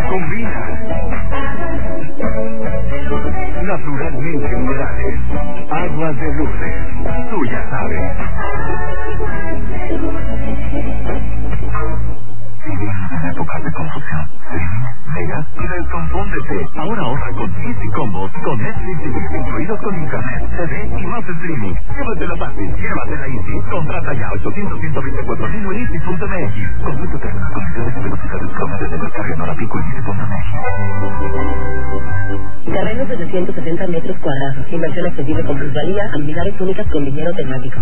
combina. Naturalmente minerales. Aguas de Lourdes. Tú ya sabes. Vivimos en épocas de confusión. Mega y desconfúndete. Ahora ahorra con Easy Combos, con Netflix y Wii incluidos con internet, TV y más streaming. Llévatela fácil, llévatela Easy. Contrata ya 800-124-1000 en Easy.mx. Consulta términos, condiciones y velocidades promedio de descarga en hora pico en Easy.mx. Terrenos de 270 metros cuadrados. Inversión accesible con plusvalía, habilidades únicas con dinero temático.